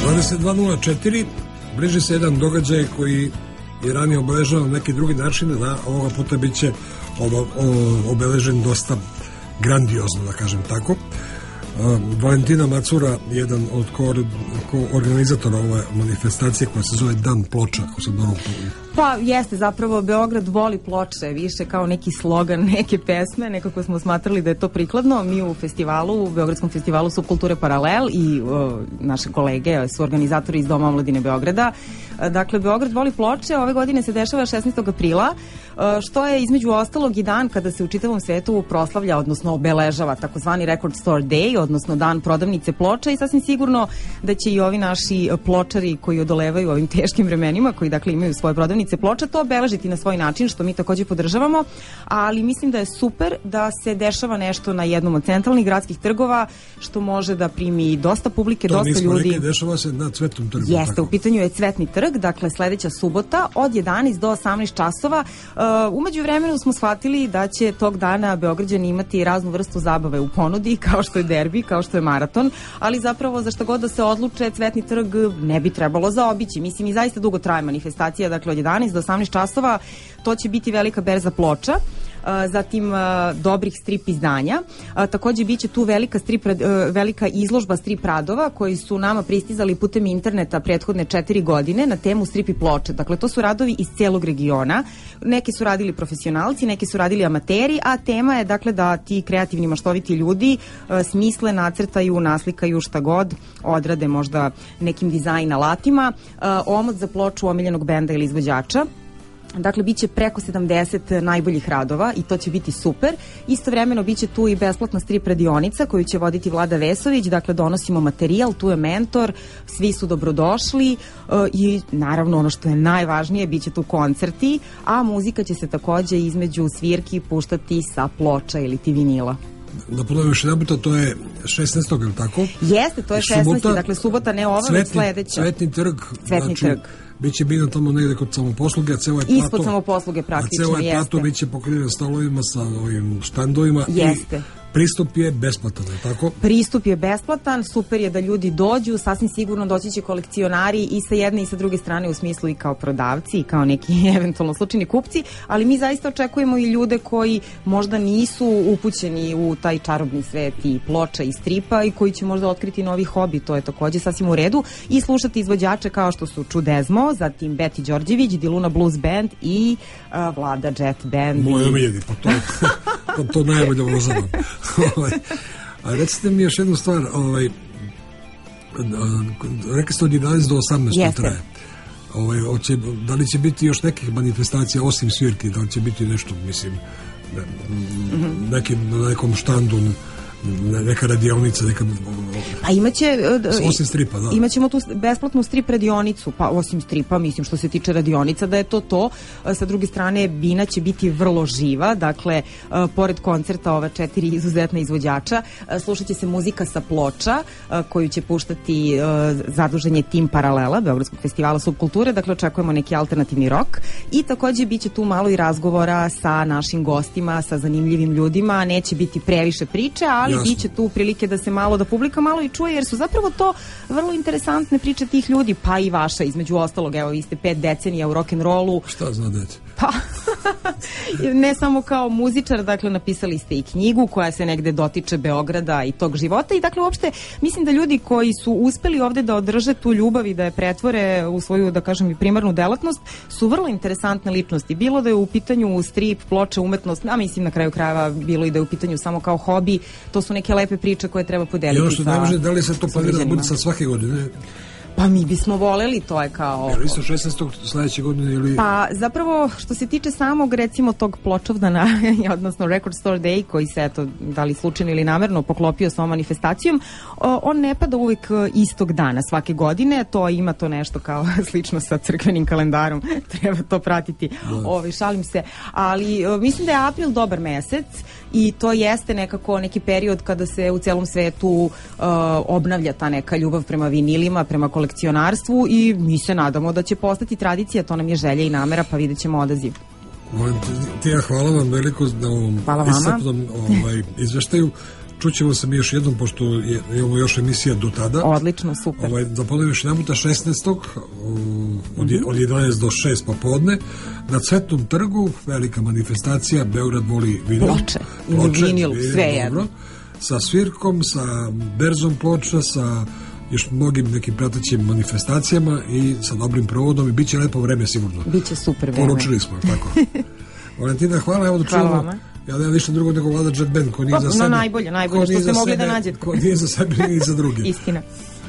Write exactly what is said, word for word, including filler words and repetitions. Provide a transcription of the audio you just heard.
dvadeset dva nula četiri, bliži se jedan događaj koji je ranije obeležen na neki drugi način, da ovoga puta bit će obeležen dosta grandiozno, da kažem tako. Valentina Macura, jedan od koorganizatora ove manifestacije koja se zove Dan ploča, ako sam dobro pogledao. Pa jeste, zapravo Beograd voli ploče, više kao neki slogan neke pesme, nekako smo smatrali da je to prikladno. Mi u festivalu, u Beogradskom festivalu Subkulture Paralel i o, naše kolege su organizatori iz Doma omladine Beograda. Dakle, Beograd voli ploče, ove godine se dešava šesnaestog aprila, što je između ostalog i dan kada se u čitavom svetu proslavlja, odnosno obeležava takozvani Record Store Day, odnosno dan prodavnice ploča, i sasvim sigurno da će i ovi naši pločari koji odolevaju ovim teškim vremenima, koji dakle imaju svoje prodavnice ploča, to obeležiti na svoj način, što mi takođe podržavamo, ali mislim da je super da se dešava nešto na jednom od centralnih gradskih trgova, što može da primi dosta publike, to dosta ljudi. Rekli, dešava se na Cvetnom trgu. Jeste, tako. U pitanju je Cvetni trg, dakle sledeća subota od jedanaest do osamnaest časova. Uh, umeđu vremenu smo shvatili da će tog dana Beograđani imati raznu vrstu zabave u ponudi, kao što je derbi, kao što je maraton, ali zapravo za šta god da se odluče, Cvetni trg ne bi trebalo zaobići. Mislim, i zaista dugo traje manifestacija, dakle od jedanaest do osamnaest časova, to će biti velika berza ploča, zatim dobrih strip izdanja. Takođe biće tu velika, strip, velika izložba strip radova koji su nama pristizali putem interneta prethodne četiri godine na temu strip i ploče. Dakle, to su radovi iz celog regiona. Neki su radili profesionalci, neki su radili amateri, a tema je dakle da ti kreativni maštoviti ljudi smisle, nacrtaju, naslikaju šta god, odrade možda nekim dizajn alatima, omot za ploču omiljenog benda ili izvođača. Dakle, bit će preko sedamdeset najboljih radova i to će biti super. Istovremeno bit će tu i besplatna strip radionica koju će voditi Vlada Vesović. Dakle, donosimo materijal, tu je mentor, svi su dobrodošli uh, i naravno ono što je najvažnije, bit će tu koncerti, a muzika će se takođe između svirki puštati sa ploča ili ti vinila. Da ponovim još jedan puta, to je šesnaestog, ili tako? Jeste, to je šesnaestog Dakle, subota ne ova, već sledeća. Cvetni trg. Cvetni znači, trg. Biće bina tamo negde kod samoposluge, a ceo je plato. Ispod samoposluge praktično, jeste. A ceo je jeste. plato biće pokriven stolovima sa ovim štandovima. Jeste. I pristup je besplatan, je tako? Pristup je besplatan, super je da ljudi dođu, sasvim sigurno doći će kolekcionari i sa jedne i sa druge strane, u smislu i kao prodavci i kao neki eventualno slučajni kupci, ali mi zaista očekujemo i ljude koji možda nisu upućeni u taj čarobni svet i ploča i stripa i koji će možda otkriti novi hobi, to je takođe sasvim u redu, i slušati izvođače kao što su Čudezmo, zatim Beti Đorđević, Diluna Blues Band i uh, Vlada Jet Band. Moj omiljeni, pa to, to, to najbolje vozavam. A recite mi još jednu stvar, ovaj, rekli ste od jedanaest do osamnaest traje. Ovaj, oće, da li će biti još nekih manifestacija osim svirki, da li će biti nešto, mislim, ne, mm-hmm. nekim, na nekom štandu, neka radionica, neka... Pa imaće... Osim stripa, da. Imaćemo tu besplatnu strip radionicu, pa osim stripa, mislim, što se tiče radionica, da je to to. Sa druge strane, bina će biti vrlo živa, dakle, pored koncerta ova četiri izuzetna izvođača, slušat će se muzika sa ploča, koju će puštati zaduženje tim Paralela, Beogradskog festivala Subkulture, dakle, očekujemo neki alternativni rok, i takođe biće tu malo i razgovora sa našim gostima, sa zanimljivim ljudima, neće biti previše priče, ali ali biće tu prilike da se malo, da publika malo i čuje, jer su zapravo to vrlo interesantne priče tih ljudi, pa i vaša, između ostalog, evo, vi ste pet decenija u rock'n'rollu. Šta zna deci? Pa, ne samo kao muzičar, dakle, napisali ste i knjigu koja se negde dotiče Beograda i tog života, i dakle, uopšte, mislim da ljudi koji su uspeli ovde da održe tu ljubav i da je pretvore u svoju, da kažem, i primarnu delatnost, su vrlo interesantne ličnosti. Bilo da je u pitanju strip, ploče, umetnost, a mislim na kraju krajeva bilo i da je u pitanju samo kao hobi, to su neke lepe priče koje treba podeliti. I ono što ne može, da li se to planira da bude sa svake godine? Pa mi bismo voleli, to je kao... Jer isto šesnaestog sledeće godine ili... Pa zapravo, što se tiče samog, recimo, tog pločovdana, odnosno Record Store Day, koji se, eto, da li slučajno ili namerno poklopio sa ovom manifestacijom, on ne pada uvijek istog dana svake godine, to ima to nešto kao slično sa crkvenim kalendarom, treba to pratiti, Ove, šalim se, ali mislim da je april dobar mesec i to jeste nekako neki period kada se u celom svetu uh, obnavlja ta neka ljubav prema vinilima, prema kolekcionarstvu, i mi se nadamo da će postati tradicija, to nam je želja i namera, pa vidjet ćemo odaziv. Tija, hvala vam veliko na ovom iscrpnom ovaj, izveštaju. čućemo se mi još jednom, pošto je, imamo još emisija do tada. Odlično, super. Ovaj, da ponovim još jedan puta šesnaestog od, mm-hmm. od jedanaest do šest popodne na Cvetnom trgu, velika manifestacija, Beograd voli vinil. Ploče, ili vinil, sve jedno. Sa svirkom, sa berzom ploča, sa još mnogim nekim pratećim manifestacijama i sa dobrim provodom i bit će lepo vreme sigurno. Biće super vreme. Poručili smo, tako. Valentina, hvala, evo da čujemo. Ja nemam ništa drugo nego Vlada Jet Band, ko nije pa, za sebe. No najbolje, najbolje što ste mogli sebe, da nađete. Ko nije za sebe, nije za druge. Istina.